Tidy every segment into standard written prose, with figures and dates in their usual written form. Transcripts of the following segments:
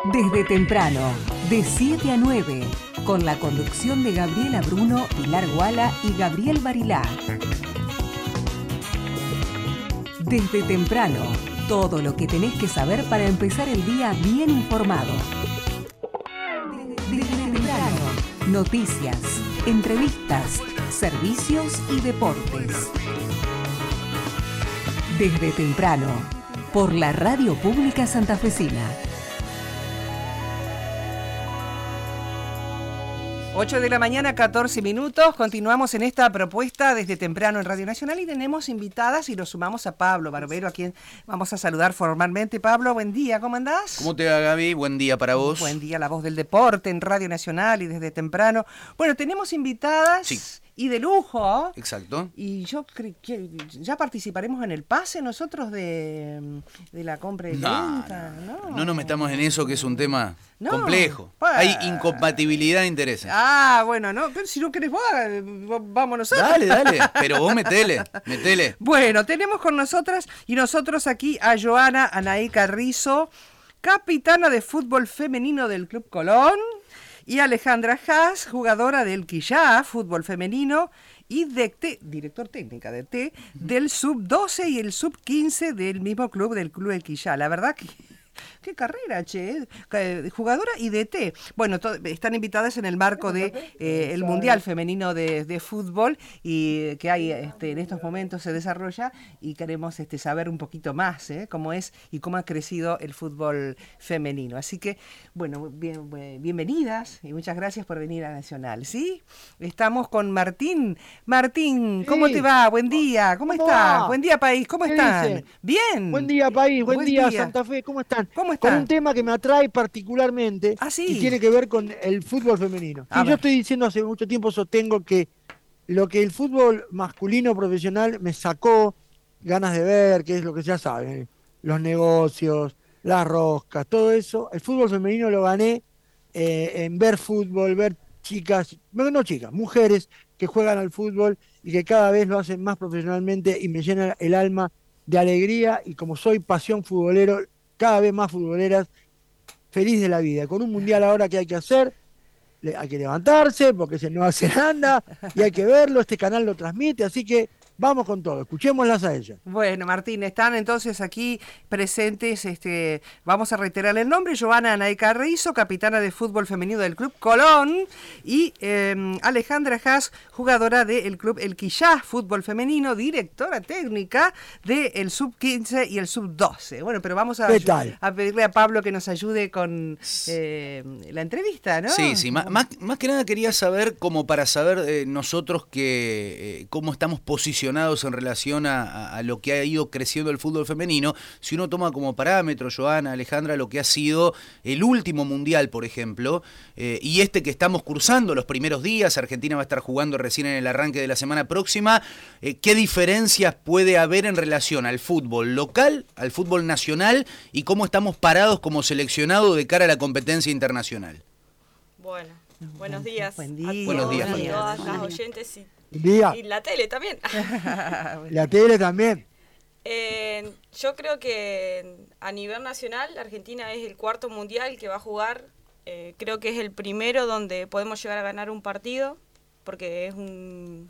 Desde temprano, de 7 a 9, con la conducción de Gabriela Bruno, Pilar Guala y Gabriel Barilá. Desde temprano, todo lo que tenés que saber para empezar el día bien informado. Desde temprano, noticias, entrevistas, servicios y deportes. Desde temprano, por la Radio Pública Santafesina. 8 de la mañana, 14 minutos. Continuamos en esta propuesta desde temprano en Radio Nacional y tenemos invitadas y nos sumamos a Pablo Barbero, a quien vamos a saludar formalmente. Pablo, buen día, ¿cómo andás? ¿Cómo te va, Gaby? Buen día para vos. Buen día, la voz del deporte en Radio Nacional y desde temprano. Bueno, tenemos invitadas. Sí. Y de lujo. Exacto. Y yo creo que ya participaremos en el pase nosotros de la compra y venta. No nos metamos en eso, que es un tema complejo. Hay incompatibilidad de intereses. Bueno, no, pero si no querés vos, vámonos. Dale, pero vos metele. Bueno, tenemos con nosotras y nosotros aquí a Joana Anaí Carrizo, capitana de fútbol femenino del Club Colón, y Alejandra Haas, jugadora del Quillá, fútbol femenino, y director técnica de T, del sub-12 y el sub-15 del mismo club, del Club del Quillá. La verdad que... ¡Qué carrera, che! Jugadora y DT. Bueno, están invitadas en el marco de el Mundial Femenino de Fútbol y que hay en estos momentos se desarrolla y queremos saber un poquito más cómo es y cómo ha crecido el fútbol femenino. Así que, bueno, bienvenidas y muchas gracias por venir a Nacional, ¿sí? Estamos con Martín. Martín, ¿cómo te va? Buen día. ¿Cómo estás? Buen día, país. ¿Cómo están? Dice? Bien. Buen día, país. Buen día, Santa Fe. ¿Cómo están? ¿Cómo están? Con un tema que me atrae particularmente y tiene que ver con el fútbol femenino. Yo estoy diciendo hace mucho tiempo, sostengo que lo que el fútbol masculino profesional me sacó ganas de ver, que es lo que ya saben, los negocios, las roscas, todo eso, el fútbol femenino lo gané en ver fútbol, ver mujeres que juegan al fútbol y que cada vez lo hacen más profesionalmente y me llena el alma de alegría y como soy pasión futbolero, cada vez más futboleras, feliz de la vida. Con un mundial ahora que hay que hacer, hay que levantarse porque es en Nueva Zelanda y hay que verlo, este canal lo transmite, así que vamos con todo, escuchémoslas a ellas. Bueno, Martín, están entonces aquí presentes, vamos a reiterar el nombre, Joana Anaí Carrizo, capitana de fútbol femenino del Club Colón, y Alejandra Haas, jugadora del Club El Quillá, fútbol femenino, directora técnica del sub-15 y el sub-12. Bueno, pero vamos a pedirle a Pablo que nos ayude con la entrevista, ¿no? Sí, más que nada quería saber, como para saber nosotros cómo estamos posicionados en relación a lo que ha ido creciendo el fútbol femenino, si uno toma como parámetro, Joana, Alejandra, lo que ha sido el último mundial, por ejemplo, y que estamos cursando los primeros días, Argentina va a estar jugando recién en el arranque de la semana próxima, ¿qué diferencias puede haber en relación al fútbol local, al fútbol nacional, y cómo estamos parados como seleccionados de cara a la competencia internacional? Bueno, buenos días. Buen día. Buenos días. A todas las oyentes y la tele también. La tele también. Yo creo que a nivel nacional Argentina es el cuarto mundial que va a jugar. Creo que es el primero donde podemos llegar a ganar un partido, porque es un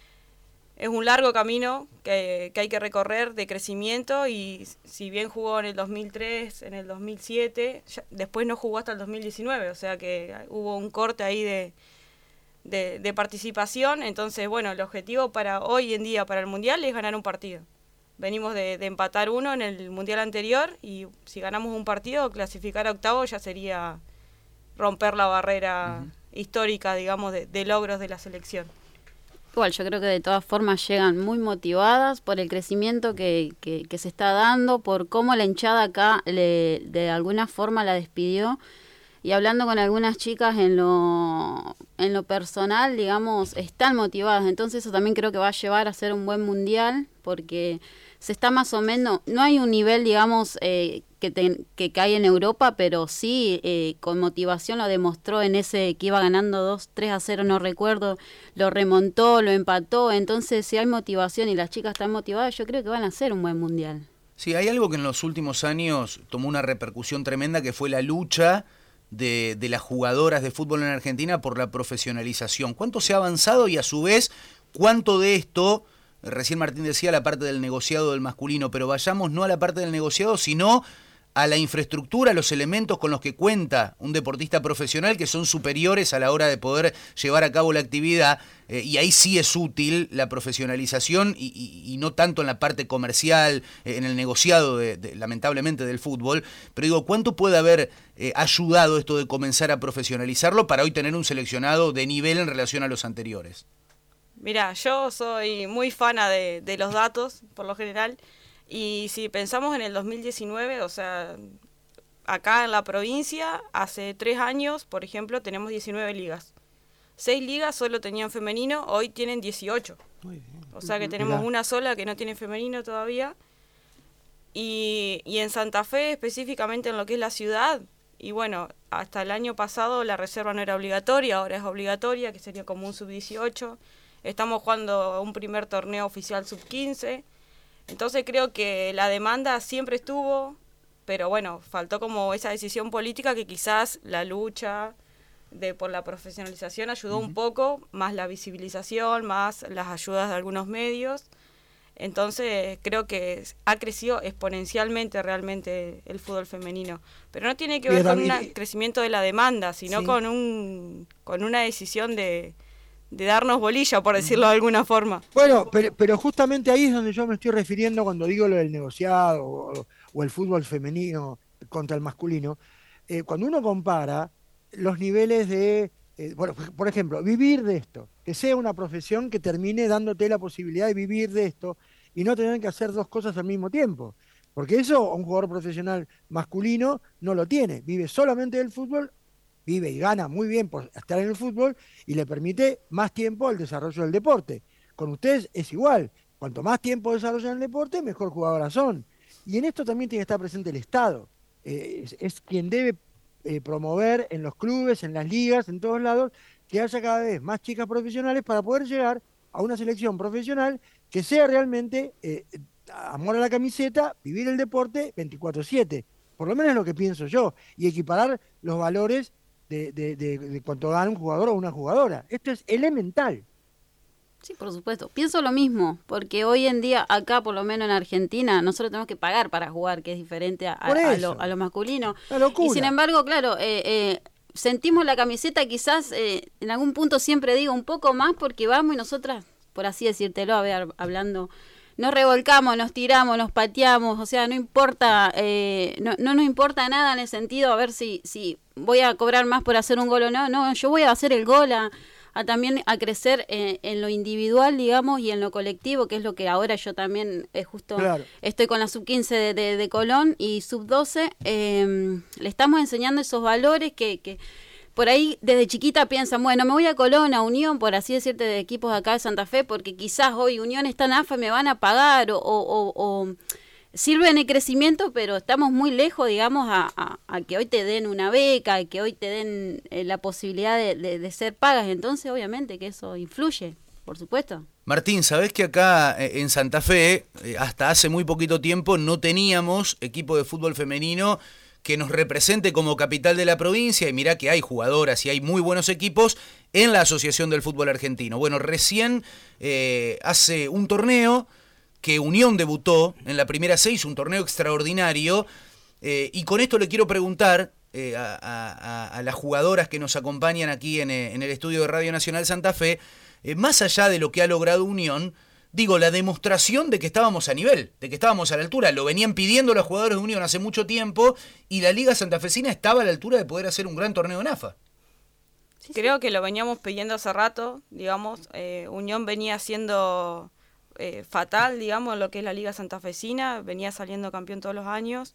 largo camino que hay que recorrer de crecimiento, y si bien jugó en el 2003, en el 2007, después no jugó hasta el 2019, o sea que hubo un corte ahí de participación. Entonces, bueno, el objetivo para hoy en día, para el Mundial, es ganar un partido. Venimos de empatar uno en el Mundial anterior, y si ganamos un partido, clasificar a octavo ya sería romper la barrera histórica, digamos, de logros de la selección. Igual, yo creo que de todas formas llegan muy motivadas por el crecimiento que se está dando, por cómo la hinchada acá de alguna forma la despidió. Y hablando con algunas chicas en lo personal, digamos, están motivadas. Entonces eso también creo que va a llevar a ser un buen mundial, porque se está más o menos, no hay un nivel, digamos, que hay en Europa, pero sí con motivación lo demostró en ese que iba ganando 2-3-0, no recuerdo, lo remontó, lo empató. Entonces si hay motivación y las chicas están motivadas, yo creo que van a hacer un buen mundial. Sí, hay algo que en los últimos años tomó una repercusión tremenda, que fue la lucha de las jugadoras de fútbol en Argentina por la profesionalización. ¿Cuánto se ha avanzado y a su vez cuánto de esto, recién Martín decía la parte del negociado del masculino, pero vayamos no a la parte del negociado, sino a la infraestructura, a los elementos con los que cuenta un deportista profesional que son superiores a la hora de poder llevar a cabo la actividad, y ahí sí es útil la profesionalización y no tanto en la parte comercial, en el negociado lamentablemente del fútbol, pero digo, ¿cuánto puede haber ayudado esto de comenzar a profesionalizarlo para hoy tener un seleccionado de nivel en relación a los anteriores? Mira, yo soy muy fana de los datos, por lo general. Y si pensamos en el 2019, o sea, acá en la provincia, hace 3 años, por ejemplo, tenemos 19 ligas. 6 ligas solo tenían femenino, hoy tienen 18. Muy bien. O sea que tenemos una sola que no tiene femenino todavía. Y en Santa Fe, específicamente en lo que es la ciudad, y bueno, hasta el año pasado la reserva no era obligatoria, ahora es obligatoria, que sería como un sub-18. Estamos jugando un primer torneo oficial sub-15. Entonces creo que la demanda siempre estuvo, pero bueno, faltó como esa decisión política que quizás la lucha por la profesionalización ayudó un poco, más la visibilización, más las ayudas de algunos medios. Entonces creo que ha crecido exponencialmente realmente el fútbol femenino. Pero no tiene que ver con un crecimiento de la demanda, sino con una decisión de darnos bolilla, por decirlo de alguna forma. Bueno, pero justamente ahí es donde yo me estoy refiriendo cuando digo lo del negociado o el fútbol femenino contra el masculino. Cuando uno compara los niveles de, bueno, por ejemplo, vivir de esto, que sea una profesión que termine dándote la posibilidad de vivir de esto y no tener que hacer 2 cosas al mismo tiempo. Porque eso un jugador profesional masculino no lo tiene, vive solamente del fútbol, vive y gana muy bien por estar en el fútbol y le permite más tiempo al desarrollo del deporte. Con ustedes es igual, cuanto más tiempo desarrollan el deporte, mejor jugadoras son. Y en esto también tiene que estar presente el Estado. Es quien debe promover en los clubes, en las ligas, en todos lados, que haya cada vez más chicas profesionales para poder llegar a una selección profesional que sea realmente amor a la camiseta, vivir el deporte 24/7. Por lo menos es lo que pienso yo. Y equiparar los valores de cuánto gana un jugador o una jugadora. Esto es elemental. Sí, por supuesto. Pienso lo mismo, porque hoy en día acá, por lo menos en Argentina, nosotros tenemos que pagar para jugar, que es diferente a lo masculino. Y sin embargo, claro, sentimos la camiseta quizás, en algún punto siempre digo, un poco más, porque vamos y nosotras, por así decírtelo, a ver, hablando, nos revolcamos, nos tiramos, nos pateamos, o sea, no importa, no nos importa nada en el sentido, a ver si voy a cobrar más por hacer un gol o no, yo voy a hacer el gol también a crecer en lo individual, digamos, y en lo colectivo, que es lo que ahora yo también justo estoy con la sub-15 de Colón y sub-12, le estamos enseñando esos valores que por ahí desde chiquita piensan, bueno, me voy a Colón, a Unión, por así decirte, de equipos de acá de Santa Fe, porque quizás hoy Unión está en AFA y me van a pagar, o sirven el crecimiento, pero estamos muy lejos, digamos, a que hoy te den una beca, que hoy te den la posibilidad de ser pagas. Entonces, obviamente, que eso influye, por supuesto. Martín, ¿sabés que acá en Santa Fe, hasta hace muy poquito tiempo, no teníamos equipo de fútbol femenino que nos represente como capital de la provincia? Y mirá que hay jugadoras y hay muy buenos equipos en la Asociación del Fútbol Argentino. Bueno, recién hace un torneo que Unión debutó en la primera 6, un torneo extraordinario, y con esto le quiero preguntar a las jugadoras que nos acompañan aquí en el estudio de Radio Nacional Santa Fe, más allá de lo que ha logrado Unión, digo, la demostración de que estábamos a nivel, de que estábamos a la altura. Lo venían pidiendo los jugadores de Unión hace mucho tiempo y la Liga Santafesina estaba a la altura de poder hacer un gran torneo en AFA. Creo que lo veníamos pidiendo hace rato, digamos. Unión venía siendo fatal, digamos, lo que es la Liga Santafesina, venía saliendo campeón todos los años.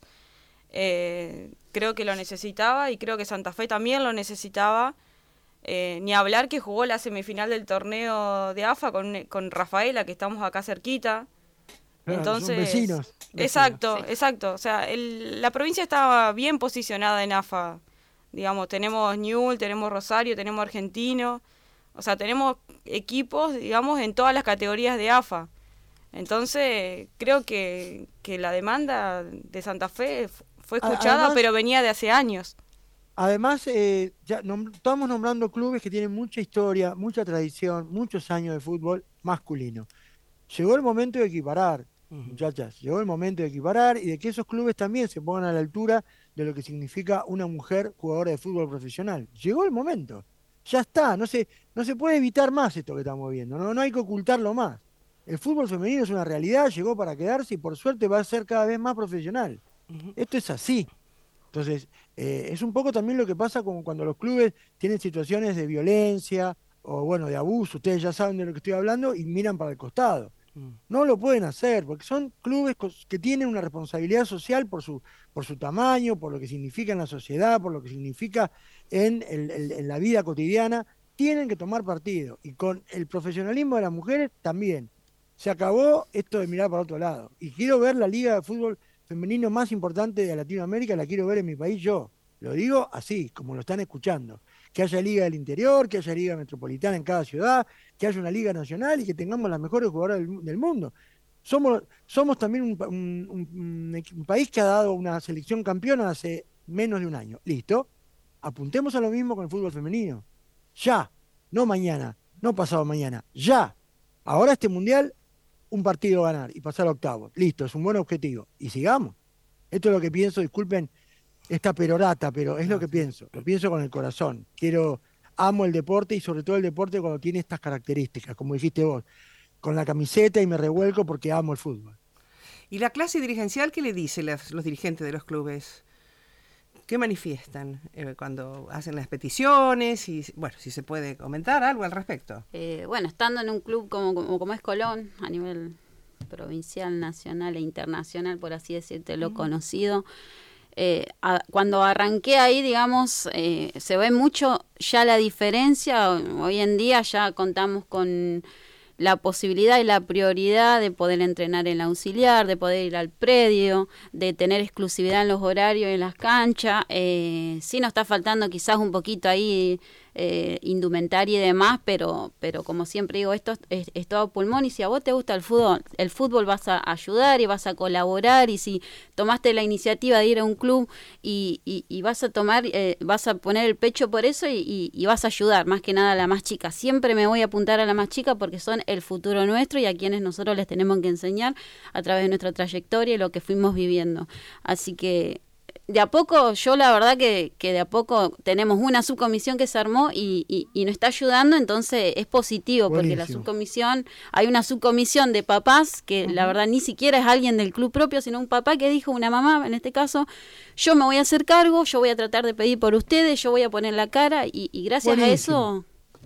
Creo que lo necesitaba y creo que Santa Fe también lo necesitaba. Ni hablar que jugó la semifinal del torneo de AFA con Rafaela, que estamos acá cerquita. Claro, entonces, son vecinos. Exacto, Sí. exacto. O sea, la provincia estaba bien posicionada en AFA. Digamos, tenemos Ñul, tenemos Rosario, tenemos Argentino. O sea, tenemos equipos, digamos, en todas las categorías de AFA. Entonces, creo que la demanda de Santa Fe fue escuchada, Además, pero venía de hace años. Además, estamos nombrando clubes que tienen mucha historia, mucha tradición, muchos años de fútbol masculino. Llegó el momento de equiparar, muchachas, llegó el momento de equiparar y de que esos clubes también se pongan a la altura de lo que significa una mujer jugadora de fútbol profesional. Llegó el momento, ya está, no se puede evitar más esto que estamos viendo, no hay que ocultarlo más. El fútbol femenino es una realidad, llegó para quedarse y por suerte va a ser cada vez más profesional. Esto es así. Entonces, es un poco también lo que pasa como cuando los clubes tienen situaciones de violencia o bueno, de abuso, ustedes ya saben de lo que estoy hablando y miran para el costado. No lo pueden hacer porque son clubes que tienen una responsabilidad social por su tamaño, por lo que significa en la sociedad, por lo que significa en la vida cotidiana. Tienen que tomar partido y con el profesionalismo de las mujeres también. Se acabó esto de mirar para otro lado. Y quiero ver la liga de fútbol femenino más importante de Latinoamérica, la quiero ver en mi país yo. Lo digo así, como lo están escuchando. Que haya liga del interior, que haya liga metropolitana en cada ciudad, que haya una liga nacional y que tengamos las mejores jugadoras del mundo. Somos también un país que ha dado una selección campeona hace menos de un año. Listo. Apuntemos a lo mismo con el fútbol femenino. Ya. No mañana, no pasado mañana. Ya. Ahora este mundial, un partido ganar y pasar a octavos. Listo, es un buen objetivo. Y sigamos. Esto es lo que pienso, disculpen esta perorata, pero es lo que pienso. Lo pienso con el corazón. Amo el deporte y sobre todo el deporte cuando tiene estas características, como dijiste vos. Con la camiseta y me revuelco porque amo el fútbol. ¿Y la clase dirigencial qué le dice los dirigentes de los clubes? ¿Qué manifiestan cuando hacen las peticiones? Y, bueno, si se puede comentar algo al respecto. Bueno, estando en un club como es Colón, a nivel provincial, nacional e internacional, por así decirte, lo conocido, cuando arranqué ahí, digamos, se ve mucho ya la diferencia. Hoy en día ya contamos con la posibilidad y la prioridad de poder entrenar en la auxiliar, de poder ir al predio, de tener exclusividad en los horarios en las canchas. Sí nos está faltando quizás un poquito ahí indumentaria y demás, pero como siempre digo, esto es todo pulmón y si a vos te gusta el fútbol vas a ayudar y vas a colaborar y si tomaste la iniciativa de ir a un club y vas a poner el pecho por eso y vas a ayudar, más que nada a la más chica. Siempre me voy a apuntar a la más chica porque son el futuro nuestro y a quienes nosotros les tenemos que enseñar a través de nuestra trayectoria y lo que fuimos viviendo. Así que de a poco, yo la verdad que de a poco tenemos una subcomisión que se armó y nos está ayudando, entonces es positivo. Buenísimo. Porque la subcomisión, hay una subcomisión de papás que la verdad ni siquiera es alguien del club propio, sino un papá que dijo, una mamá en este caso, yo me voy a hacer cargo, yo voy a tratar de pedir por ustedes, yo voy a poner la cara y gracias a eso...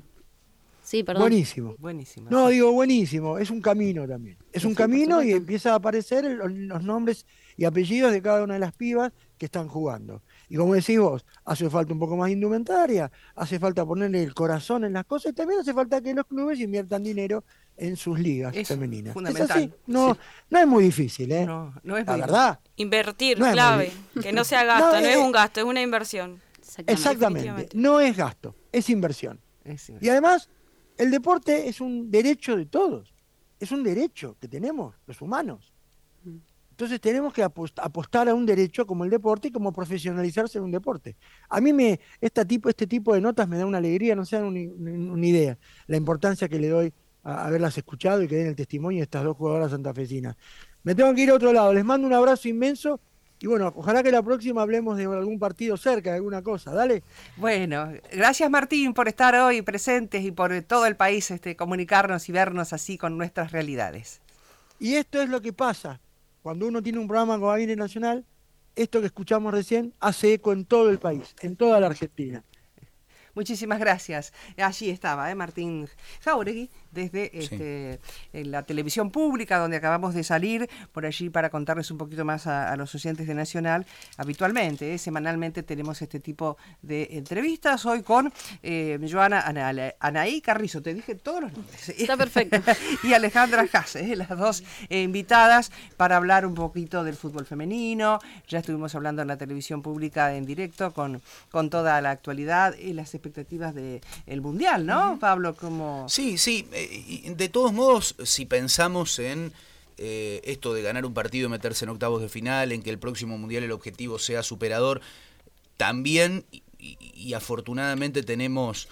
Sí, perdón. Buenísimo. No, digo buenísimo, es un camino también. Es un camino y empieza a aparecer los nombres y apellidos de cada una de las pibas que están jugando. Y como decís vos, hace falta un poco más de indumentaria, hace falta ponerle el corazón en las cosas y también hace falta que los clubes inviertan dinero en sus ligas femeninas. Fundamental. Es así, no es muy difícil, ¿eh? No es la muy verdad. Invertir, no clave, que no sea gasto, no es un gasto, es una inversión. Exactamente, no es gasto, es inversión. Y además, el deporte es un derecho de todos, es un derecho que tenemos los humanos. Entonces tenemos que apostar a un derecho como el deporte y como profesionalizarse en un deporte. A mí este tipo de notas me da una alegría, no se dan una idea, la importancia que le doy a haberlas escuchado y que den el testimonio de estas dos jugadoras santafesinas. Me tengo que ir a otro lado, les mando un abrazo inmenso. Y bueno, ojalá que la próxima hablemos de algún partido cerca, de alguna cosa, dale. Bueno, gracias Martín por estar hoy presentes y por todo el país comunicarnos y vernos así con nuestras realidades. Y esto es lo que pasa, cuando uno tiene un programa como Gabinete Nacional, esto que escuchamos recién hace eco en todo el país, en toda la Argentina. Muchísimas gracias. Allí estaba Martín Jáuregui desde la televisión pública donde acabamos de salir por allí para contarles un poquito más a los oyentes de Nacional. Habitualmente, semanalmente tenemos este tipo de entrevistas. Hoy con Joana Anaí Carrizo, te dije todos los nombres. Está perfecto. Y Alejandra Haas, las dos invitadas para hablar un poquito del fútbol femenino. Ya estuvimos hablando en la televisión pública en directo con toda la actualidad y las expectativas del Mundial, ¿no, Pablo? Sí. De todos modos, si pensamos en esto de ganar un partido y meterse en octavos de final, en que el próximo mundial el objetivo sea superador. También, y afortunadamente tenemos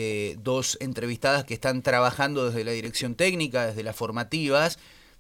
2 entrevistadas que están trabajando desde la dirección técnica, desde las formativas,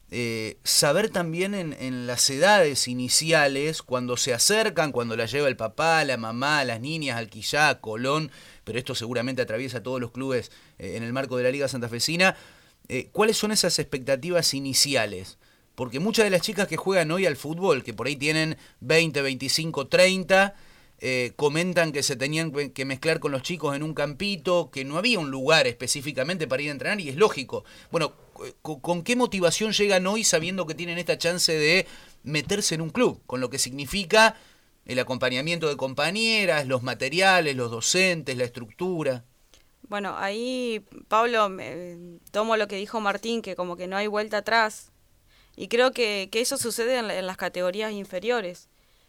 saber también en las edades iniciales, cuando se acercan, cuando la lleva el papá, la mamá, las niñas al Quillá, Colón, pero esto seguramente atraviesa todos los clubes en el marco de la Liga Santafesina, ¿cuáles son esas expectativas iniciales? Porque muchas de las chicas que juegan hoy al fútbol, que por ahí tienen 20, 25, 30, comentan que se tenían que mezclar con los chicos en un campito, que no había un lugar específicamente para ir a entrenar, y es lógico. Bueno, ¿con qué motivación llegan hoy sabiendo que tienen esta chance de meterse en un club? Con lo que significa el acompañamiento de compañeras, los materiales, los docentes, la estructura. Bueno, ahí, Pablo, tomo lo que dijo Martín, que como que no hay vuelta atrás. Y creo que eso sucede en las categorías inferiores.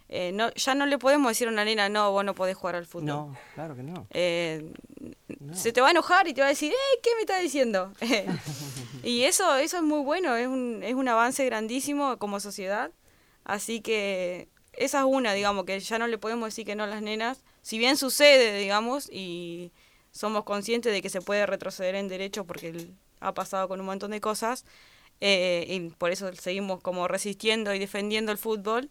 Ya no le podemos decir a una nena, no, vos no podés jugar al fútbol. No, claro que no. No. Se te va a enojar y te va a decir, ¿qué me estás diciendo? Y eso es muy bueno, es un avance grandísimo como sociedad. Así que esa es una, digamos, que ya no le podemos decir que no a las nenas. Si bien sucede, digamos, y somos conscientes de que se puede retroceder en derechos porque ha pasado con un montón de cosas, y por eso seguimos como resistiendo y defendiendo el fútbol.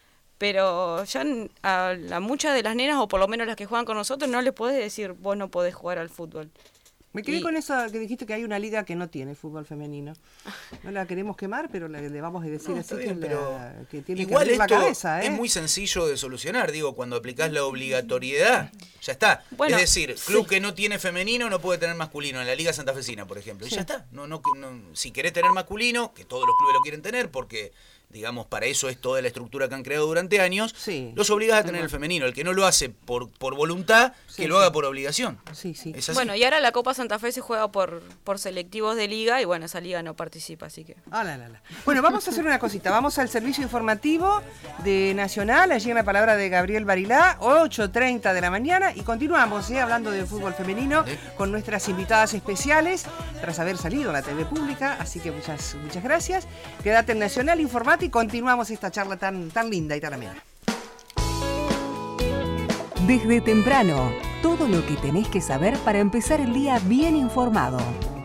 Pero ya a muchas de las nenas, o por lo menos las que juegan con nosotros, no les podés decir, vos no podés jugar al fútbol. Me quedé con eso que dijiste, que hay una liga que no tiene fútbol femenino. No la queremos quemar, pero le vamos a decir así bien, que tiene igual que abrir la cabeza. Es muy sencillo de solucionar, digo, cuando aplicás la obligatoriedad, ya está. Bueno, es decir, club que no tiene femenino no puede tener masculino, en la Liga Santafesina, por ejemplo. Y ya está. No, si querés tener masculino, que todos los clubes lo quieren tener, porque digamos, para eso es toda la estructura que han creado durante años, los obligás a tener el femenino. El que no lo hace por voluntad, que lo haga por obligación. Sí, sí. ¿Es así? Bueno, y ahora la Copa Santa Fe se juega por selectivos de liga, y bueno, esa liga no participa, así que... Bueno, vamos a hacer una cosita. Vamos al servicio informativo de Nacional, allí en la palabra de Gabriel Barilá, 8:30 de la mañana, y continuamos hablando de fútbol femenino con nuestras invitadas especiales, tras haber salido a la TV pública, así que muchas gracias. Quédate en Nacional, informate y continuamos esta charla tan linda y tan amena. Desde temprano, todo lo que tenés que saber para empezar el día bien informado.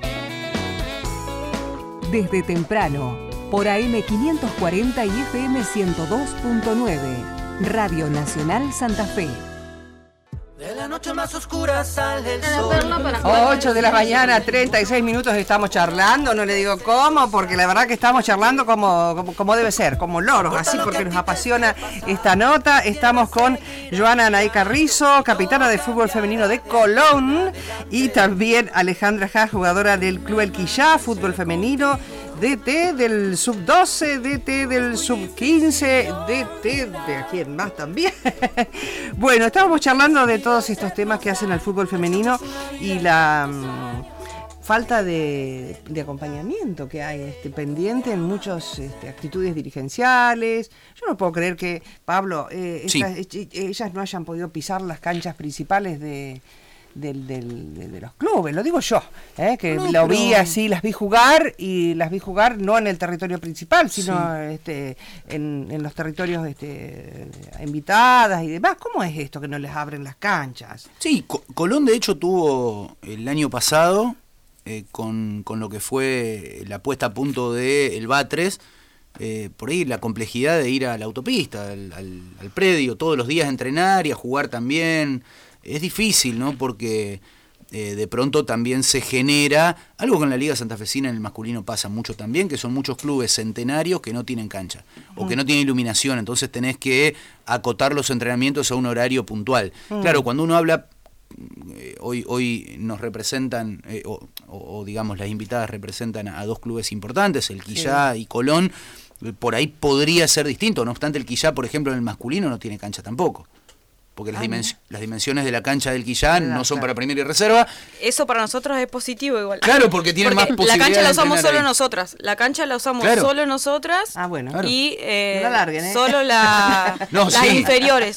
Desde temprano, por AM 540 y FM 102.9, Radio Nacional Santa Fe. De la noche más oscura sale el sol. 8 de la mañana, 36 minutos, estamos charlando, no le digo cómo, porque la verdad que estamos charlando como debe ser, como loros, así, porque nos apasiona esta nota. Estamos con Joana Anaí Carrizo, capitana de fútbol femenino de Colón, y también Alejandra Haas, jugadora del Club El Quillá, fútbol femenino, DT del sub-12, DT del sub-15, DT de quién más también. Bueno, estábamos charlando de todos estos temas que hacen al fútbol femenino y la falta de acompañamiento que hay pendiente en muchas actitudes dirigenciales. Yo no puedo creer que, Pablo, ellas no hayan podido pisar las canchas principales de los clubes, lo digo yo, vi así, las vi jugar no en el territorio principal, sino en los territorios invitadas y demás. ¿Cómo es esto que no les abren las canchas? Sí, Colón de hecho tuvo el año pasado, con lo que fue la puesta a punto del Batres, por ahí la complejidad de ir a la autopista, al predio, todos los días a entrenar y a jugar también. Es difícil, ¿no? Porque de pronto también se genera algo que en la Liga Santafesina en el masculino pasa mucho también, que son muchos clubes centenarios que no tienen cancha o que no tienen iluminación, entonces tenés que acotar los entrenamientos a un horario puntual. Claro, cuando uno habla, hoy nos representan, o digamos las invitadas representan a dos clubes importantes, el Quillá y Colón, por ahí podría ser distinto, no obstante el Quillá, por ejemplo, en el masculino no tiene cancha tampoco. porque las dimensiones de la cancha del Quillán no son para primera y reserva. Eso para nosotros es positivo igual. Claro, porque tienen más posibilidades. La cancha la usamos solo ahí. nosotras. La cancha la usamos solo nosotras. Bueno. Y no la larguen, ¿eh? solo las inferiores.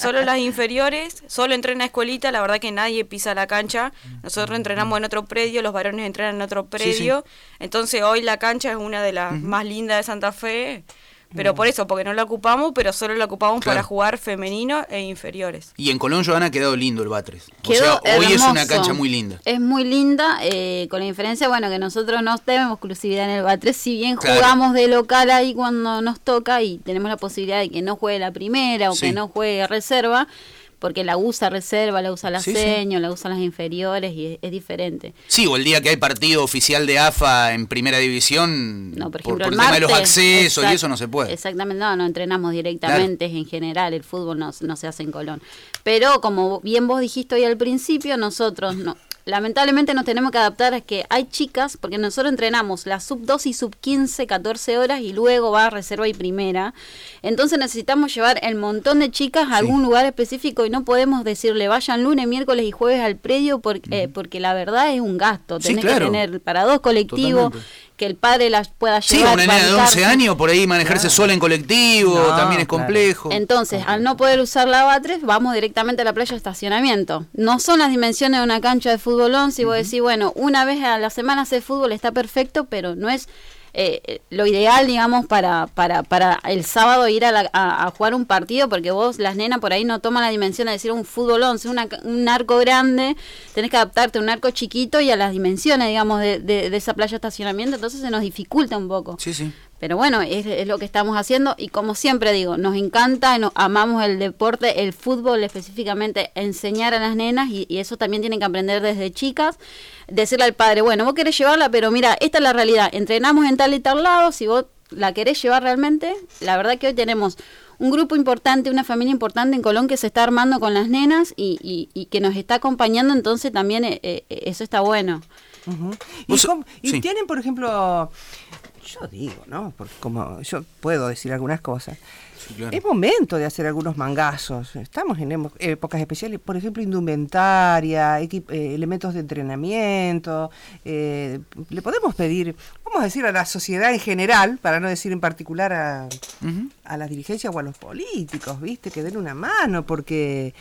Solo entrena escuelita. La verdad que nadie pisa la cancha. Nosotros entrenamos en otro predio, los varones entrenan en otro predio. Entonces hoy la cancha es una de las más lindas de Santa Fe. Pero por eso, porque no la ocupamos, pero solo la ocupamos para jugar femenino e inferiores. Y en Colón, Joana, ha quedado lindo el Batres. Quedó hoy hermoso. es una cancha muy linda. Es muy linda, con la diferencia, que nosotros no tenemos exclusividad en el Batres. Si bien jugamos de local ahí cuando nos toca y tenemos la posibilidad de que no juegue la primera o que no juegue reserva, porque la usa reserva, la usa la seño, la usa las inferiores y es diferente. Sí, o el día que hay partido oficial de AFA en primera división, no, por ejemplo, el martes, tema de los accesos y eso no se puede. Exactamente, no entrenamos directamente, en general, el fútbol no se hace en Colón. Pero como bien vos dijiste hoy al principio, nosotros lamentablemente nos tenemos que adaptar a que hay chicas, porque nosotros entrenamos la sub-2 y sub-15 14 horas y luego va a reserva y primera. Entonces necesitamos llevar el montón de chicas a algún lugar específico y no podemos decirle vayan lunes, miércoles y jueves al predio porque la verdad es un gasto. Tenés que tener para 2 colectivos. Totalmente. Que el padre las pueda llevar. Sí, una nena de 11 años, por ahí manejarse sola en colectivo, también es complejo. Entonces, al no poder usar la Batres, vamos directamente a la playa de estacionamiento. No son las dimensiones de una cancha de fútbol 11, y vos decís, una vez a la semana hacer fútbol está perfecto, pero no es lo ideal, digamos, para el sábado ir a jugar un partido, porque vos, las nenas, por ahí no toman la dimensión de decir un fútbol 11, un arco grande, tenés que adaptarte a un arco chiquito y a las dimensiones, digamos, de esa playa de estacionamiento, entonces se nos dificulta un poco. Sí. Pero bueno, es lo que estamos haciendo y como siempre digo, nos encanta, amamos el deporte, el fútbol específicamente, enseñar a las nenas y eso también tienen que aprender desde chicas, decirle al padre, vos querés llevarla, pero mira, esta es la realidad, entrenamos en tal y tal lado, si vos la querés llevar realmente, la verdad que hoy tenemos un grupo importante, una familia importante en Colón que se está armando con las nenas y que nos está acompañando, entonces también eso está bueno. Uh-huh. ¿Y tienen, por ejemplo... Yo digo, ¿no? Porque como yo puedo decir algunas cosas. Sí, claro. Es momento de hacer algunos mangazos. Estamos en épocas especiales, por ejemplo, indumentaria, elementos de entrenamiento. Le podemos pedir, vamos a decir a la sociedad en general, para no decir en particular a las dirigencias o a los políticos, ¿viste? Que den una mano, porque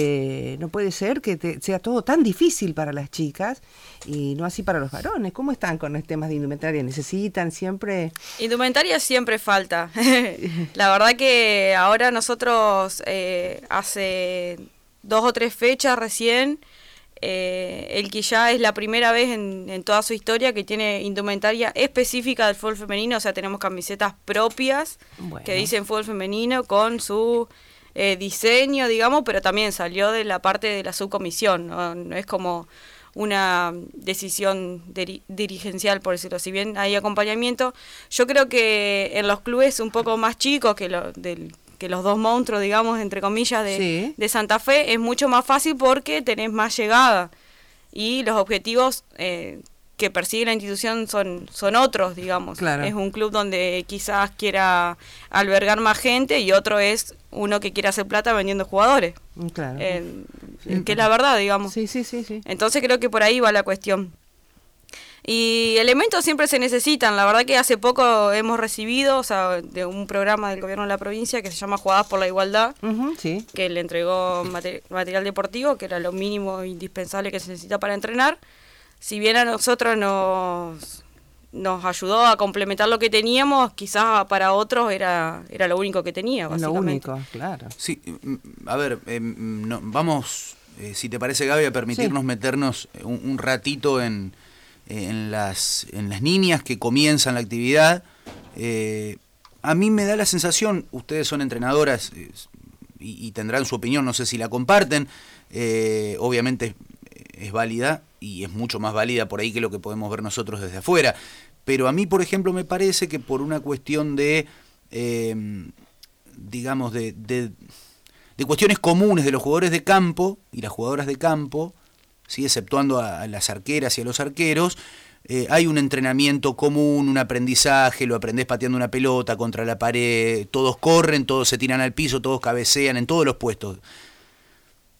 no puede ser que sea todo tan difícil para las chicas y no así para los varones. ¿Cómo están con los temas de indumentaria? ¿Necesitan siempre? Indumentaria siempre falta. La verdad que ahora nosotros hace 2 o 3 fechas recién, el Quillá es la primera vez en toda su historia que tiene indumentaria específica del fútbol femenino, o sea, tenemos camisetas propias que dicen fútbol femenino con su diseño, digamos, pero también salió de la parte de la subcomisión, no es como una decisión dirigencial, por decirlo. Si bien hay acompañamiento, yo creo que en los clubes un poco más chicos que los 2 monstruos, digamos, entre comillas, de Santa Fe, es mucho más fácil porque tenés más llegada y los objetivos que persigue la institución son otros, digamos. Claro. Es un club donde quizás quiera albergar más gente y otro es uno que quiere hacer plata vendiendo jugadores. Claro. Que es la verdad, digamos. Sí. Entonces creo que por ahí va la cuestión. Y elementos siempre se necesitan. La verdad que hace poco hemos recibido, de un programa del gobierno de la provincia que se llama Jugadas por la Igualdad, que le entregó material deportivo, que era lo mínimo indispensable que se necesita para entrenar. Si bien a nosotros nos ayudó a complementar lo que teníamos, quizás para otros era lo único que tenía, básicamente. Lo único, claro. Sí, a ver, vamos, si te parece, Gaby, a permitirnos meternos un ratito en las niñas que comienzan la actividad. A mí me da la sensación, ustedes son entrenadoras y tendrán su opinión, no sé si la comparten, obviamente es válida y es mucho más válida por ahí que lo que podemos ver nosotros desde afuera, pero a mí, por ejemplo, me parece que por una cuestión de digamos de cuestiones comunes de los jugadores de campo y las jugadoras de campo, ¿sí? Exceptuando a las arqueras y a los arqueros, hay un entrenamiento común, un aprendizaje, lo aprendés pateando una pelota contra la pared, todos corren, todos se tiran al piso, todos cabecean en todos los puestos.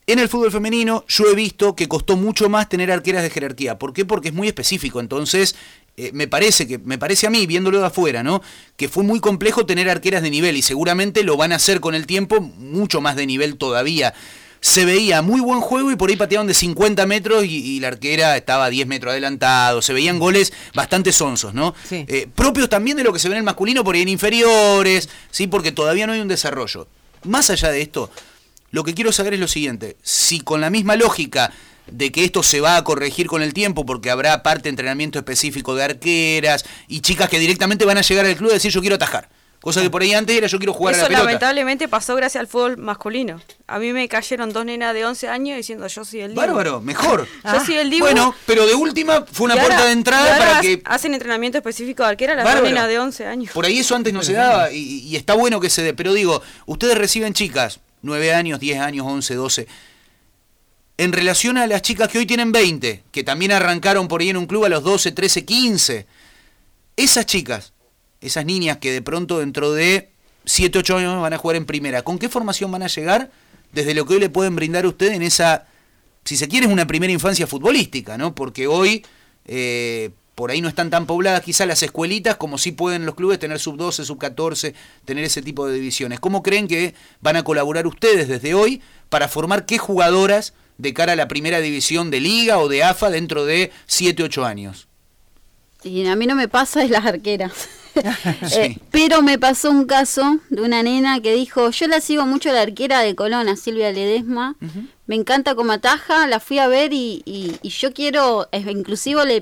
En el fútbol femenino yo he visto que costó mucho más tener arqueras de jerarquía. ¿Por qué? Porque es muy específico. Entonces, me parece a mí, viéndolo de afuera, ¿no? Que fue muy complejo tener arqueras de nivel y seguramente lo van a hacer con el tiempo mucho más de nivel todavía. Se veía muy buen juego y por ahí pateaban de 50 metros y la arquera estaba 10 metros adelantado. Se veían goles bastante sonsos, ¿no? Sí. Propios también de lo que se ve en el masculino, por ahí en inferiores, ¿sí? Porque todavía no hay un desarrollo. Más allá de esto, lo que quiero saber es lo siguiente: si con la misma lógica de que esto se va a corregir con el tiempo, porque habrá parte de entrenamiento específico de arqueras y chicas que directamente van a llegar al club y decir yo quiero atajar, cosa que por ahí antes era yo quiero jugar a la pelota. Eso lamentablemente pasó gracias al fútbol masculino. A mí me cayeron 2 nenas de 11 años diciendo yo soy el Dibu. Bárbaro, mejor. Yo soy el Dibu. Bueno, pero de última fue una Y ahora- puerta de y entrada ahora para que... hacen entrenamiento específico de arquera las 2 Bárbaro. nenas de 11 años. Por ahí eso antes no se daba y está bueno que se dé. Pero digo, ustedes reciben chicas, 9 años, 10 años, 11, 12. En relación a las chicas que hoy tienen 20, que también arrancaron por ahí en un club a los 12, 13, 15. Esas chicas, esas niñas que de pronto dentro de 7, 8 años van a jugar en primera, ¿con qué formación van a llegar desde lo que hoy le pueden brindar a usted en esa, si se quiere, es una primera infancia futbolística, ¿no? Porque hoy por ahí no están tan pobladas quizás las escuelitas como sí pueden los clubes tener sub-12, sub-14, tener ese tipo de divisiones. ¿Cómo creen que van a colaborar ustedes desde hoy para formar qué jugadoras de cara a la primera división de Liga o de AFA dentro de 7, 8 años? Y a mí no me pasa es las arqueras. Sí. Pero me pasó un caso de una nena que dijo, yo la sigo mucho a la arquera de Colón, a Silvia Ledesma, me encanta como ataja, la fui a ver y yo quiero, inclusive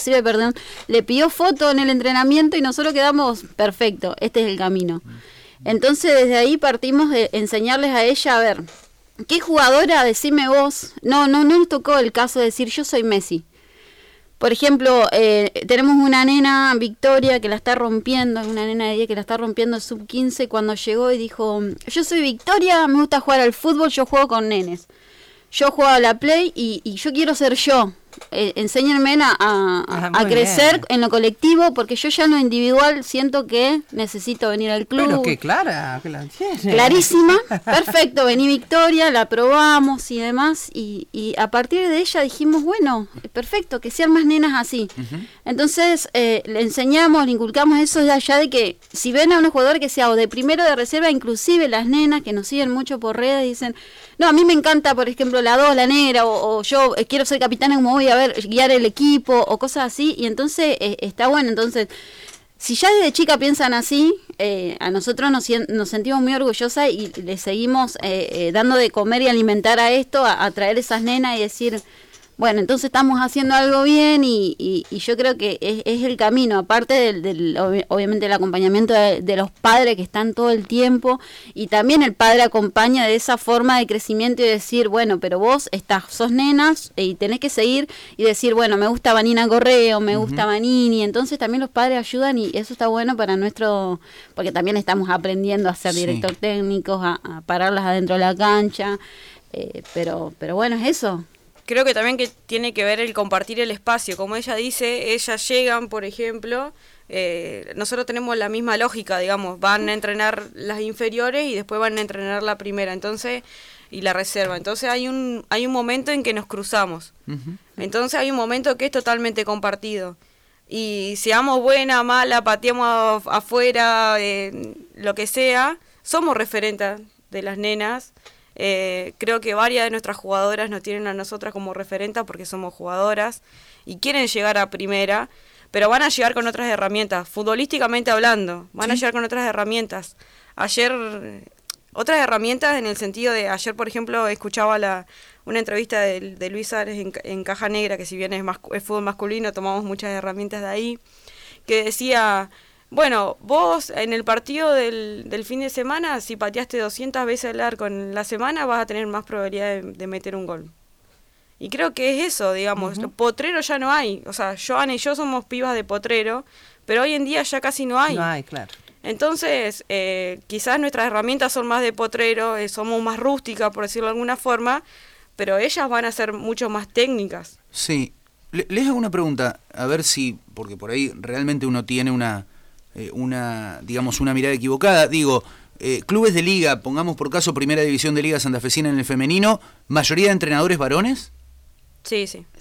le pidió foto en el entrenamiento y nosotros quedamos, perfecto, este es el camino. Entonces desde ahí partimos de enseñarles a ella, a ver, ¿qué jugadora? Decime vos. No nos tocó el caso de decir yo soy Messi. Por ejemplo, tenemos una nena, Victoria, que la está rompiendo, es una nena de 10 que la está rompiendo sub-15, cuando llegó y dijo, yo soy Victoria, me gusta jugar al fútbol, yo juego con nenes. Yo juego a la Play y yo quiero ser yo. Enséñenme a crecer en lo colectivo, porque yo ya en lo individual siento que necesito venir al club. Pero qué clara, que la tiene. Clarísima, perfecto, vení Victoria, la probamos y demás, y a partir de ella dijimos, bueno, perfecto, que sean más nenas así. Entonces le enseñamos, le inculcamos eso ya de que si ven a un jugador que sea o de primero de reserva, inclusive las nenas que nos siguen mucho por redes dicen, no, a mí me encanta, por ejemplo, la 2, la negra, o yo quiero ser capitana como voy a ver, guiar el equipo, o cosas así, y entonces está bueno. Entonces, si ya desde chica piensan así, a nosotros nos sentimos muy orgullosas y le seguimos dando de comer y alimentar a esto, a traer esas nenas y decir, bueno, entonces estamos haciendo algo bien y yo creo que es el camino, aparte obviamente el acompañamiento de los padres que están todo el tiempo, y también el padre acompaña de esa forma de crecimiento y decir, bueno, pero vos sos nenas y tenés que seguir y decir, bueno, me gusta Vanina Correo, me gusta Vanini, entonces también los padres ayudan y eso está bueno para porque también estamos aprendiendo a ser director técnicos, a pararlas adentro de la cancha, pero bueno, es eso. Creo que también que tiene que ver el compartir el espacio. Como ella dice, ellas llegan, por ejemplo, nosotros tenemos la misma lógica, digamos, van a entrenar las inferiores y después van a entrenar la primera, entonces, y la reserva. Entonces hay un momento en que nos cruzamos. Entonces hay un momento que es totalmente compartido. Y seamos buena, mala, pateamos afuera, lo que sea, somos referentes de las nenas. Creo que varias de nuestras jugadoras nos tienen a nosotras como referentas porque somos jugadoras y quieren llegar a primera, pero van a llegar con otras herramientas, futbolísticamente hablando, van a llegar con otras herramientas. Otras herramientas en el sentido de, ayer por ejemplo escuchaba una entrevista de Luis Ares en Caja Negra, que si bien es fútbol masculino, tomamos muchas herramientas de ahí, que decía... Bueno, vos en el partido del fin de semana, si pateaste 200 veces el arco en la semana, vas a tener más probabilidad de meter un gol. Y creo que es eso, digamos, potrero ya no hay. O sea, Joana y yo somos pibas de potrero, pero hoy en día ya casi no hay. No hay, claro. Entonces, quizás nuestras herramientas son más de potrero, somos más rústicas, por decirlo de alguna forma, pero ellas van a ser mucho más técnicas. Sí. Les hago una pregunta, a ver si, porque por ahí realmente uno tiene una mirada equivocada. Digo, clubes de liga, pongamos por caso Primera División de Liga Santafesina en el femenino, ¿mayoría de entrenadores varones? Sí.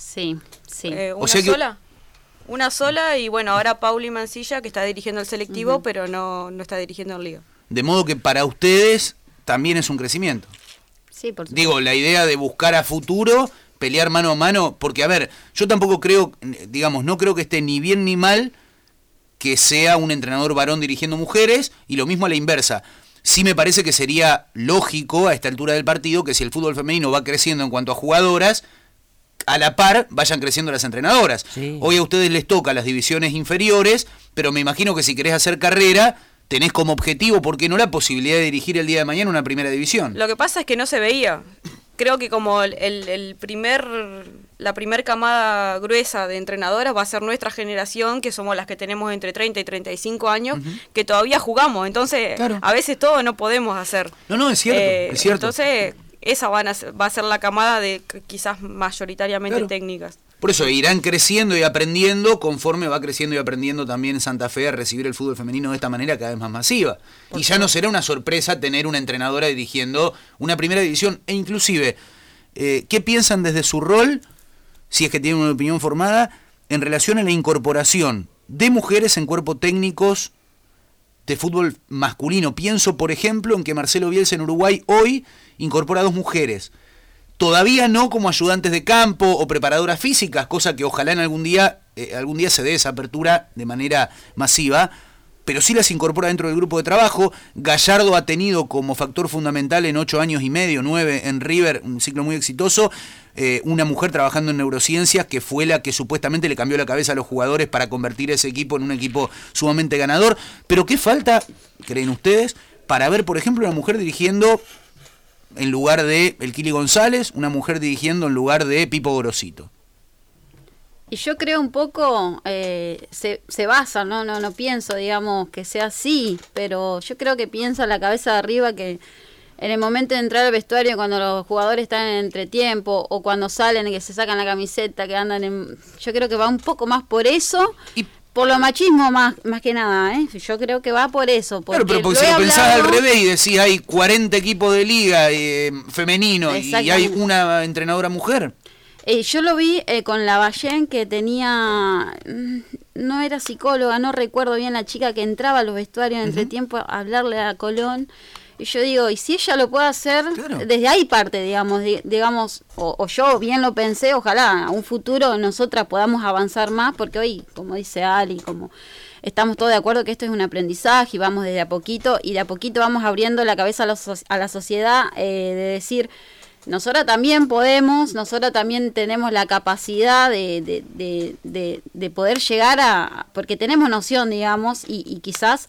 Una sola y bueno, ahora Pauli Mancilla que está dirigiendo el selectivo, pero no está dirigiendo en liga. De modo que para ustedes también es un crecimiento. Sí, por supuesto. Digo, la idea de buscar a futuro, pelear mano a mano, porque a ver, yo tampoco creo, digamos, no creo que esté ni bien ni mal que sea un entrenador varón dirigiendo mujeres, y lo mismo a la inversa. Sí me parece que sería lógico a esta altura del partido que si el fútbol femenino va creciendo en cuanto a jugadoras, a la par vayan creciendo las entrenadoras. Sí. Hoy a ustedes les toca las divisiones inferiores, pero me imagino que si querés hacer carrera, tenés como objetivo, ¿por qué no la posibilidad de dirigir el día de mañana una primera división? Lo que pasa es que no se veía. Creo que como la primer camada gruesa de entrenadoras va a ser nuestra generación, que somos las que tenemos entre 30 y 35 años, que todavía jugamos. Entonces, claro, a veces todo no podemos hacer. No, es cierto, es cierto. Entonces, esa va a ser la camada de quizás mayoritariamente técnicas. Por eso irán creciendo y aprendiendo conforme va creciendo y aprendiendo también Santa Fe a recibir el fútbol femenino de esta manera cada vez más masiva. Y ya no será una sorpresa tener una entrenadora dirigiendo una primera división. E inclusive, ¿qué piensan desde su rol, si es que tienen una opinión formada, en relación a la incorporación de mujeres en cuerpos técnicos de fútbol masculino? Pienso, por ejemplo, en que Marcelo Bielsa en Uruguay hoy incorpora 2 mujeres. Todavía no como ayudantes de campo o preparadoras físicas, cosa que ojalá en algún día se dé esa apertura de manera masiva, pero sí las incorpora dentro del grupo de trabajo. Gallardo ha tenido como factor fundamental en 8 años y medio, 9 en River, un ciclo muy exitoso, una mujer trabajando en neurociencias que fue la que supuestamente le cambió la cabeza a los jugadores para convertir ese equipo en un equipo sumamente ganador. Pero ¿qué falta, creen ustedes, para ver, por ejemplo, una mujer dirigiendo en lugar de el Kili González, una mujer dirigiendo en lugar de Pipo Gorosito? Y yo creo un poco, se basa, no pienso, digamos, que sea así, pero yo creo que piensa la cabeza de arriba que en el momento de entrar al vestuario, cuando los jugadores están en entretiempo, o cuando salen y que se sacan la camiseta, que andan en... Yo creo que va un poco más por eso... Y por lo machismo más que nada, yo creo que va por eso. Claro, pero porque si lo pensás al revés y decís hay 40 equipos de liga femenino y hay una entrenadora mujer. Yo lo vi con la Ballén, que tenía, no era psicóloga, no recuerdo bien la chica que entraba a los vestuarios en entretiempo a hablarle a Colón. Y yo digo, y si ella lo puede hacer, claro, desde ahí parte, digamos, o yo bien lo pensé, ojalá a un futuro nosotras podamos avanzar más, porque hoy, como dice Ali, como estamos todos de acuerdo que esto es un aprendizaje y vamos desde a poquito, y de a poquito vamos abriendo la cabeza a la sociedad, de decir, nosotras también podemos, nosotras también tenemos la capacidad de poder llegar a, porque tenemos noción, digamos, y quizás...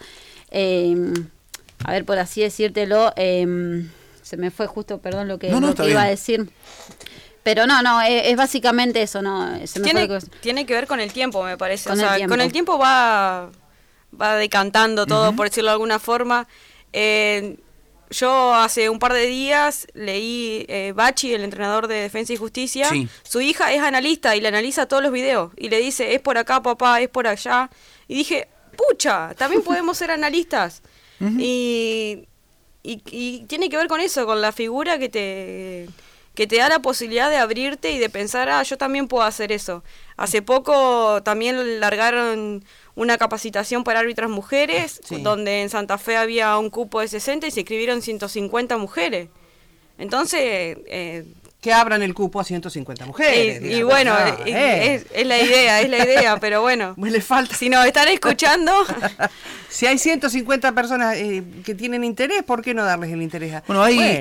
a ver, por así decírtelo, se me fue justo, perdón, lo que iba a decir. Pero es básicamente eso, tiene que ver con el tiempo, me parece. Con el tiempo va decantando todo, por decirlo de alguna forma. Yo hace un par de días leí Bachi, el entrenador de Defensa y Justicia. Sí. Su hija es analista y le analiza todos los videos. Y le dice, es por acá, papá, es por allá. Y dije, pucha, también podemos ser analistas. Y tiene que ver con eso, con la figura que te da la posibilidad de abrirte y de pensar, yo también puedo hacer eso. Hace poco también largaron una capacitación para árbitras mujeres, donde en Santa Fe había un cupo de 60 y se inscribieron 150 mujeres. Entonces... que abran el cupo a 150 mujeres. Y bueno, es la idea, pero bueno. Le falta. Si nos están escuchando... Si hay 150 personas que tienen interés, ¿por qué no darles el interés? Hay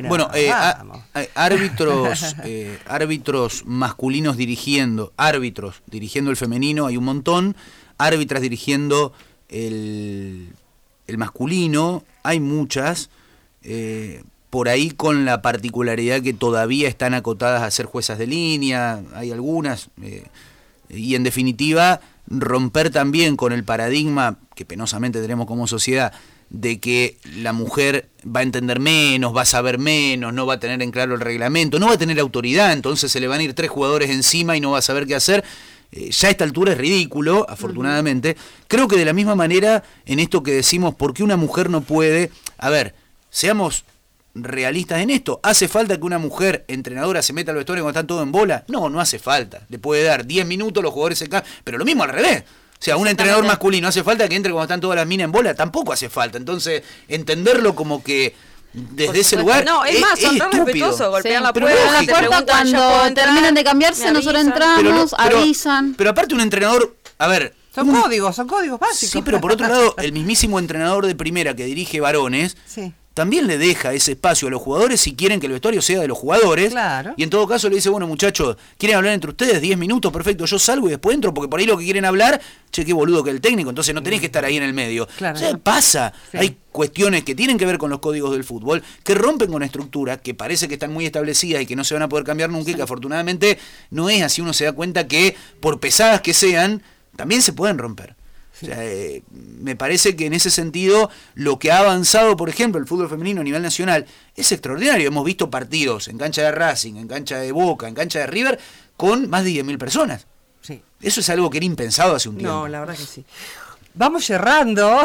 árbitros masculinos dirigiendo el femenino, hay un montón, árbitras dirigiendo el masculino, hay muchas, por ahí con la particularidad que todavía están acotadas a ser juezas de línea, hay algunas, y en definitiva romper también con el paradigma que penosamente tenemos como sociedad de que la mujer va a entender menos, va a saber menos, no va a tener en claro el reglamento, no va a tener autoridad, entonces se le van a ir 3 jugadores encima y no va a saber qué hacer. Ya a esta altura es ridículo, afortunadamente. Creo que de la misma manera, en esto que decimos, ¿por qué una mujer no puede? A ver, seamos realistas en esto. ¿Hace falta que una mujer entrenadora se meta al vestuario cuando están todos en bola? No, no hace falta. Le puede dar 10 minutos, los jugadores se cambian, pero lo mismo al revés. O sea, un entrenador masculino, ¿hace falta que entre cuando están todas las minas en bola? Tampoco hace falta. Entonces, entenderlo como que desde ese lugar no, es más, son tan respetuosos, golpean la puerta, te preguntan cuando terminan de cambiarse, nosotros entramos, avisan. Pero aparte un entrenador, a ver... Son códigos básicos. Sí, pero por otro lado, el mismísimo entrenador de primera que dirige varones... Sí. También le deja ese espacio a los jugadores si quieren que el vestuario sea de los jugadores. Claro. Y en todo caso le dice, bueno, muchachos, ¿quieren hablar entre ustedes? 10 minutos, perfecto, yo salgo y después entro, porque por ahí lo que quieren hablar, che, qué boludo que el técnico, entonces no tenés que estar ahí en el medio. Claro, o sea, pasa. Sí. Hay cuestiones que tienen que ver con los códigos del fútbol, que rompen con estructuras, que parece que están muy establecidas y que no se van a poder cambiar nunca, y que afortunadamente no es así. Uno se da cuenta que, por pesadas que sean, también se pueden romper. O sea, me parece que en ese sentido lo que ha avanzado, por ejemplo, el fútbol femenino a nivel nacional es extraordinario. Hemos visto partidos en cancha de Racing, en cancha de Boca, en cancha de River, con más de 10.000 personas. Sí. Eso es algo que era impensado hace un tiempo. No, la verdad que sí. Vamos cerrando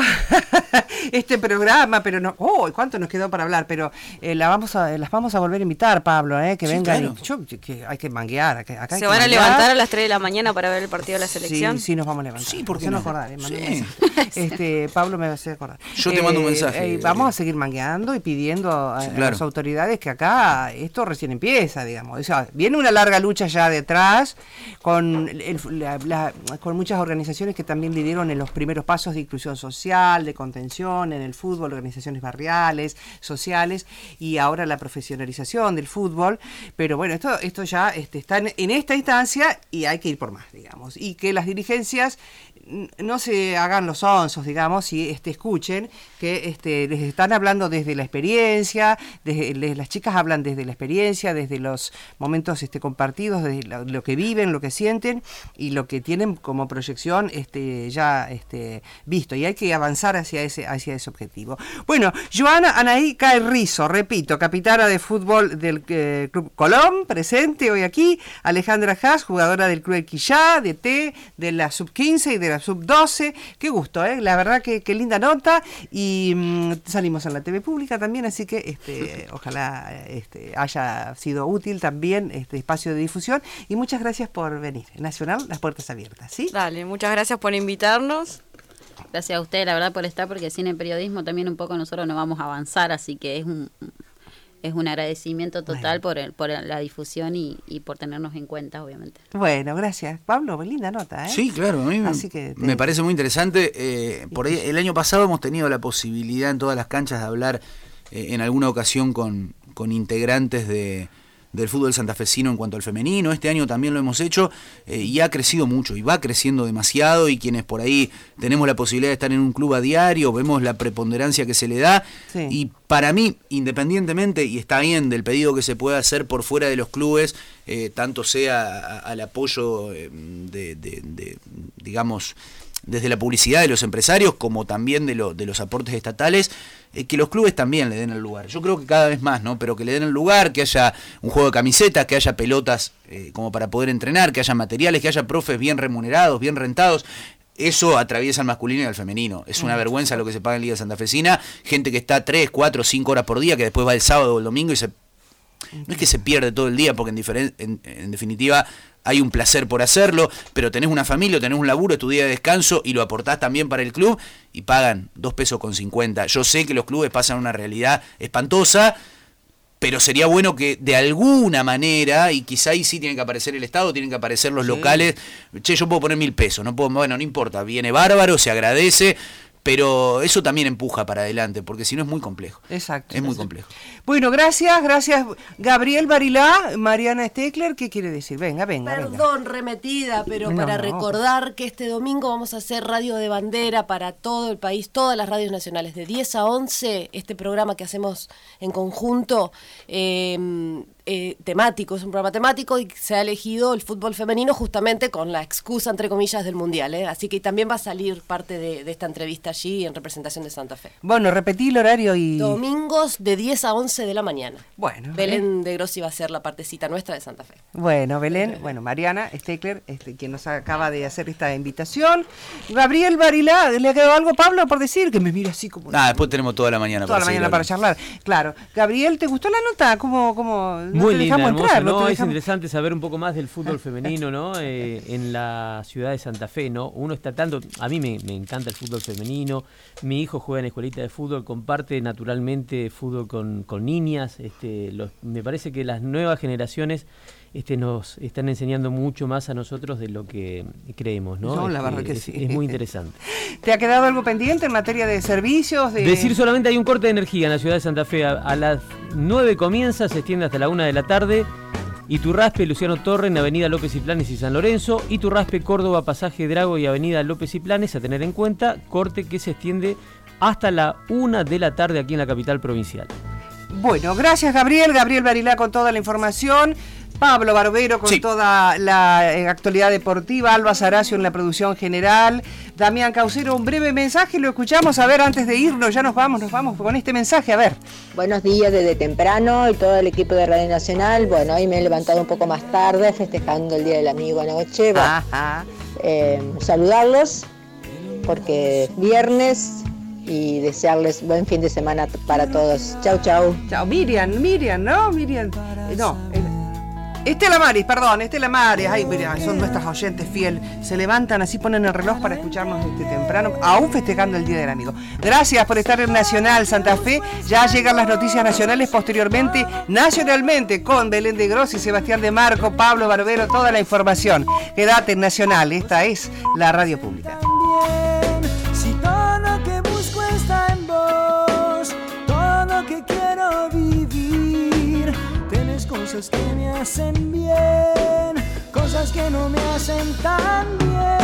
este programa, pero no. ¿Cuánto nos quedó para hablar? Pero las vamos a volver a invitar, Pablo, que sí, vengan. Claro. Que hay que manguear. Acá ¿Se van a levantar a las 3 de la mañana para ver el partido de la selección? Sí, nos vamos a levantar. Sí, ¿por qué no? Acordar, Sí. Pablo me va a hacer acordar. Yo te mando un mensaje. Vamos a seguir mangueando y pidiendo a las autoridades que acá esto recién empieza, digamos. O sea, viene una larga lucha ya detrás con muchas organizaciones que también le dieron en los primeros pasos de inclusión social, de contención en el fútbol, organizaciones barriales, sociales, y ahora la profesionalización del fútbol. Pero bueno, esto ya está en esta instancia y hay que ir por más, digamos. Y que las dirigencias no se hagan los onzos, digamos, y escuchen que les están hablando desde la experiencia, las chicas hablan desde la experiencia, desde los momentos compartidos, desde lo que viven, lo que sienten y lo que tienen como proyección ya visto, y hay que avanzar hacia ese objetivo. Bueno, Joana Anaí Carrizo, repito, capitana de fútbol del Club Colón, presente hoy aquí, Alejandra Haas, jugadora del Club Quillá, de la sub-15 y de la sub-12, qué gusto, la verdad que linda nota, y salimos en la TV pública también, así que ojalá haya sido útil también este espacio de difusión, y muchas gracias por venir. Nacional, las puertas abiertas, ¿sí? Dale, muchas gracias por invitarnos. Gracias a usted, la verdad, por estar, porque sin el periodismo también un poco nosotros no vamos a avanzar, así que es un agradecimiento total por la difusión y por tenernos en cuenta, obviamente. Bueno, gracias. Pablo, linda nota, Sí, claro, a mí me parece muy interesante. Por ahí, el año pasado hemos tenido la posibilidad en todas las canchas de hablar en alguna ocasión con integrantes del fútbol santafesino en cuanto al femenino. Este año también lo hemos hecho y ha crecido mucho y va creciendo demasiado, y quienes por ahí tenemos la posibilidad de estar en un club a diario vemos la preponderancia que se le da, y para mí, independientemente, y está bien, del pedido que se pueda hacer por fuera de los clubes, tanto sea al apoyo digamos, desde la publicidad de los empresarios como también de los aportes estatales, que los clubes también le den el lugar. Yo creo que cada vez más, ¿no? Pero que le den el lugar, que haya un juego de camisetas, que haya pelotas como para poder entrenar, que haya materiales, que haya profes bien remunerados, bien rentados. Eso atraviesa al masculino y al femenino. Es una vergüenza lo que se paga en Liga Santafesina. Gente que está 3, 4, 5 horas por día, que después va el sábado o el domingo y no es que se pierde todo el día, porque en definitiva hay un placer por hacerlo, pero tenés una familia, tenés un laburo, es tu día de descanso y lo aportás también para el club y pagan 2,50 pesos. Yo sé que los clubes pasan una realidad espantosa, pero sería bueno que de alguna manera, y quizá ahí sí tiene que aparecer el Estado, tienen que aparecer los locales. Che, yo puedo poner 1.000 pesos, no importa, viene bárbaro, se agradece, pero eso también empuja para adelante, porque si no es muy complejo. Exacto. Es muy complejo. Bueno, gracias Gabriel Barilá. Mariana Steckler, ¿qué quiere decir? Venga. Perdón, remetida, pero recordar que este domingo vamos a hacer Radio de Bandera para todo el país, todas las radios nacionales, de 10 a 11, este programa que hacemos en conjunto, temático, es un programa temático y se ha elegido el fútbol femenino justamente con la excusa, entre comillas, del Mundial. Así que también va a salir parte de esta entrevista allí en representación de Santa Fe. Bueno, repetí el horario y... Domingos de 10 a 11 de la mañana. Bueno. Belén de Grossi va a ser la partecita nuestra de Santa Fe. Bueno, Belén, Mariana Steckler, quien nos acaba de hacer esta invitación. Gabriel Barilá, ¿le ha quedado algo, Pablo, por decir? Que me mira así como... Después tenemos toda la mañana para charlar. Claro. Gabriel, ¿te gustó la nota? ¿Cómo muy linda, hermosa, entrar, ¿no? Es interesante saber un poco más del fútbol femenino, ¿no? En la ciudad de Santa Fe, ¿no? Uno está tanto... A mí me encanta el fútbol femenino. Mi hijo juega en escuelita de fútbol, comparte naturalmente fútbol con niñas. Me parece que las nuevas generaciones nos están enseñando mucho más a nosotros de lo que creemos, ¿no? No, la verdad que sí. Es muy interesante. ¿Te ha quedado algo pendiente en materia de servicios? Decir solamente hay un corte de energía en la ciudad de Santa Fe. A las 9 comienza, se extiende hasta la 1 de la tarde. Iturraspe, Luciano Torre, en Avenida López y Planes y San Lorenzo. Iturraspe, Córdoba, Pasaje Drago y Avenida López y Planes, a tener en cuenta. Corte que se extiende hasta la 1 de la tarde aquí en la capital provincial. Bueno, gracias Gabriel Barilá con toda la información. Pablo Barbero con toda la actualidad deportiva, Alba Saracio en la producción general, Damián Caucero, un breve mensaje, lo escuchamos, a ver, antes de irnos, ya nos vamos con este mensaje, a ver. Buenos días desde temprano y todo el equipo de Radio Nacional. Bueno, hoy me he levantado un poco más tarde, festejando el Día del Amigo anoche. Saludarlos, porque es viernes, y desearles buen fin de semana para todos. Chau, chau. Chau, Miriam, ¿no? Estela Maris, ay, mira, son nuestras oyentes fiel, se levantan así, ponen el reloj para escucharnos temprano, aún festejando el Día del Amigo. Gracias por estar en Nacional Santa Fe, ya llegan las noticias nacionales, posteriormente, nacionalmente, con Belén de Grossi, Sebastián de Marco, Pablo Barbero, toda la información. Quédate en Nacional, esta es la radio pública. Si todo lo que busco está en vos, todo lo que quiero vivir, tenés cosas que me hacen bien, cosas que no me hacen tan bien.